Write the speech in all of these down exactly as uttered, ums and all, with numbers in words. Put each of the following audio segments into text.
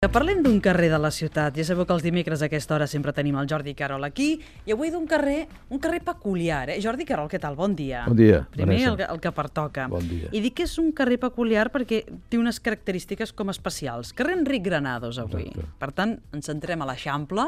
Parlem d'un carrer de la ciutat. Ja sabeu que els dimecres a aquesta hora sempre tenim el Jordi Querol aquí, i avui d'un carrer, un carrer peculiar. Eh? Jordi Querol, què tal? Bon dia. Bon dia, Primer Vanessa. el, el que pertoca. Bon dia. I dic que és un carrer peculiar perquè té unes característiques com especials. Carrer Enric Granados, avui. Exacte. Per tant, ens centrem a l'Eixample,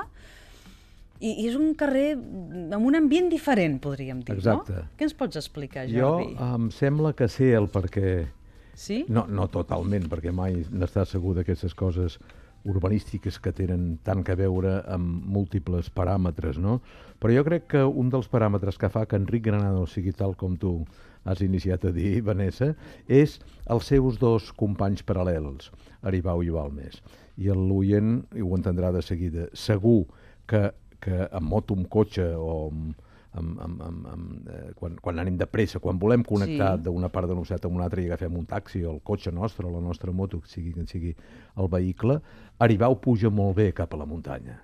i, i és un carrer amb un ambient diferent, podríem dir, Exacte. no? Què ens pots explicar, Jo Jordi? em sembla que sé el perquè... Sí? No, no totalment, perquè mai n'està segur d'aquestes coses urbanístiques que tenen tant que veure amb múltiples paràmetres, no? Però jo crec que un dels paràmetres que fa que Enric Granados sigui tal com tu has iniciat a dir, Vanessa, és els seus dos companys paral·lels, Aribau i Balmes. I l'oient ho entendrà de seguida. Segur que, que amb moto, amb cotxe o amb, amb, amb, amb, amb, eh, quan, quan anem de pressa, quan volem connectar Sí. d'una part de l'Osset a una altra i agafem un taxi o el cotxe nostre o la nostra moto, que sigui que sigui el vehicle, Aribau puja molt bé cap a la muntanya.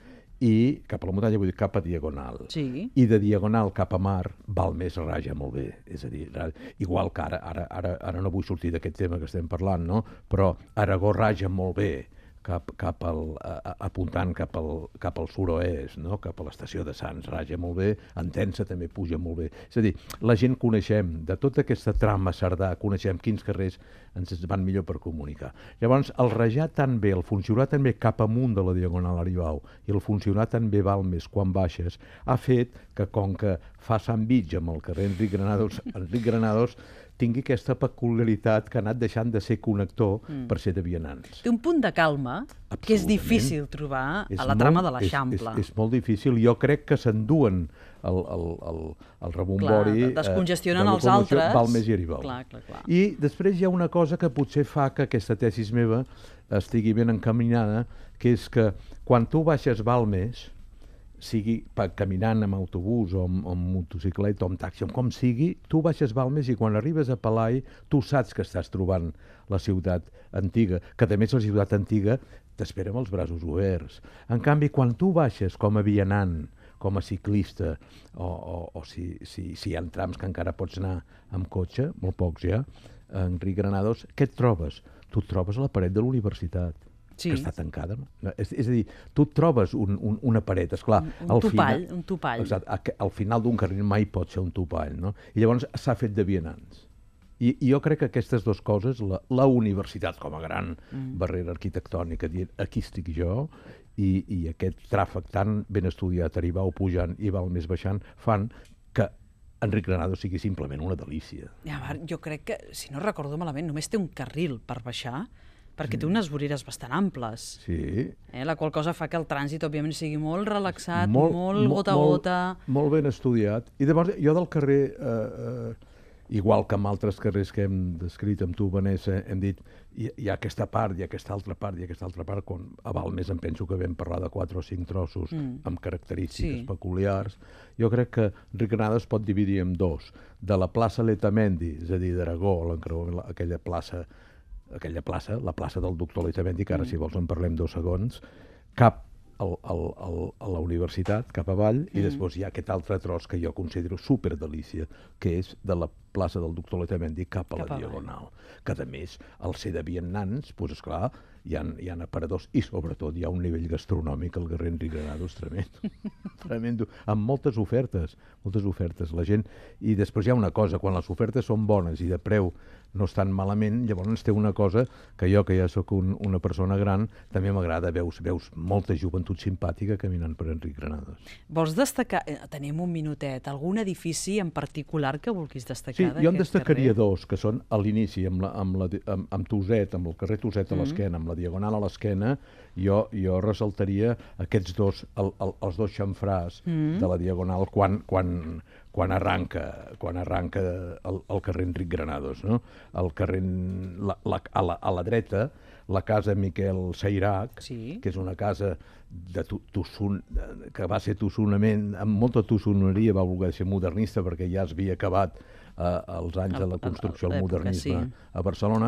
I cap a la muntanya vull dir cap a diagonal. Sí. I de diagonal cap a mar, Balmes raja molt bé. És a dir, ra- igual que ara, ara, ara, ara no vull sortir d'aquest tema que estem parlant, no? Però Aragó raja molt bé cap, cap al, a, a- apuntant cap al, cap al sud-oest, no? Cap a l'estació de Sants, raja molt bé, Entença també puja molt bé. És a dir, la gent coneixem, de tota aquesta trama Cerdà, coneixem quins carrers ens van millor per comunicar. Llavors, el rajar tan bé, el funcionar tan bé cap amunt de la diagonal Aribau i el funcionar tan bé Balmes quan baixes, ha fet que, com que fa sandvitx amb el carrer Enric Granados, Enric Granados tingui aquesta peculiaritat que ha anat deixant de ser connector mm. per ser de vianants. Té un punt de calma que és Absolutament. difícil trobar És a la molt- trama de és- l'Eixample. És, és molt difícil. Jo crec que s'enduen el, el, el, el rebombori... Clar, descongestionen eh, de els locomoció, altres. Balmes i Aribau. Clar, clar, clar. I després hi ha una cosa que potser fa que aquesta tesis meva estigui ben encaminada, que és que quan tu baixes Balmes, sigui pa, caminant amb autobús o amb, o amb motocicleta o amb taxi, amb com sigui, tu baixes Balmes i quan arribes a Palai tu saps que estàs trobant la ciutat antiga, que a més la ciutat antiga t'espera amb els braços oberts. En canvi, quan tu baixes com a vianant, com a ciclista, o, o, o si, si, si hi ha trams que encara pots anar amb cotxe, molt pocs ja, a Enric Granados, què et trobes? Tu et trobes a la paret de la universitat, Sí. que està tancada. No? És, és a dir, tu et trobes un, un, una paret, esclar. Un- un al topall, final- un topall. Exacte, a- al final d'un carrer mai pot ser un topall, no? I llavors s'ha fet de vianants. I, I jo crec que aquestes dues coses, la, la universitat com a gran mm. barrera arquitectònica, dient aquí estic jo, i, i aquest tràfic tan ben estudiat, Aribau pujant i Balmes baixant, fan que Enric Granados sigui simplement una delícia. Ja, va, jo crec que, si no recordo malament, només té un carril per baixar, perquè té unes voreres bastant amples, Sí. eh? La qual cosa fa que el trànsit, òbviament, sigui molt relaxat, molt, molt gota a gota. Molt, molt ben estudiat. I llavors jo del carrer, eh, eh, igual que amb altres carrers que hem descrit amb tu, Vanessa, hem dit hi, hi ha aquesta part, hi ha aquesta altra part, hi ha aquesta altra part, quan a Balmes em penso que vam parlar de quatre o cinc trossos mm. amb característiques Sí. peculiars. Jo crec que Enric Granados es pot dividir en dos. De la plaça Letamendi, és a dir, d'Aragó, l'encreuament, aquella plaça aquella plaça, la plaça del doctor Letamendi, que ara, mm. si vols, en parlem dos segons, cap al, al, al, a la universitat, cap avall, mm. i després hi ha aquest altre tros que jo considero superdelícia, que és de la plaça del doctor Letamendi cap a Cap la avall. Diagonal. Que, a més, al ser de vianants, doncs, esclar, hi ha, hi ha aparadors i, sobretot, hi ha un nivell gastronòmic al carrer Enric Granados tremendo. tremendo. Amb moltes ofertes, moltes ofertes. La gent... I després hi ha una cosa, quan les ofertes són bones i de preu no estan malament, llavors té una cosa que jo, que ja sóc un, una persona gran, també m'agrada, veus, veus molta joventut simpàtica caminant per Enric Granados. Vols destacar, eh, tenim un minutet, algun edifici en particular que vulguis destacar Sí, d'aquest jo en destacaria carrer? dos, que són a l'inici, amb, la, amb, la, amb, amb Tuset, amb el carrer Tuset a l'esquena, amb la Diagonal a l'esquena, jo, jo ressaltaria aquests dos, el, el, els dos xamfràs mm. de la Diagonal quan, quan, quan arranca, quan arranca el, el carrer Enric Granados, no? El carrer, la, la, a, la, a la dreta, la casa Miquel Sairac, Sí. que és una casa de tu, tussun, que va ser tussonament, amb molta tussoneria, va voler ser modernista perquè ja es havia acabat eh, els anys El- de la construcció, el- el l'època, modernisme sí. a Barcelona,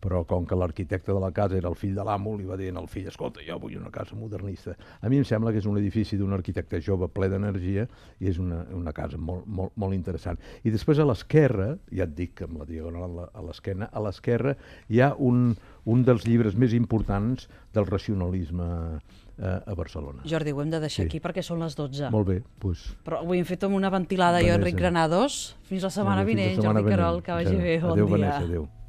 però com que l'arquitecte de la casa era el fill de l'amo, li va dir al fill, escolta, jo vull una casa modernista. A mi em sembla que és un edifici d'un arquitecte jove ple d'energia i és una, una casa molt, molt, molt interessant. I després a l'esquerra, ja et dic, amb la diagonal a l'esquena, a l'esquerra hi ha un, un dels llibres més importants del racionalisme a Barcelona. Jordi, ho hem de deixar Sí. aquí perquè són les dotze. Molt bé, doncs... Però avui hem fet amb una ventilada jo, Vanessa. Enric Granados. Fins la setmana Molt bé, fins la vinent, setmana Jordi vinent. Querol, que vagi bé. Bon Adéu, dia. Vanessa, adéu.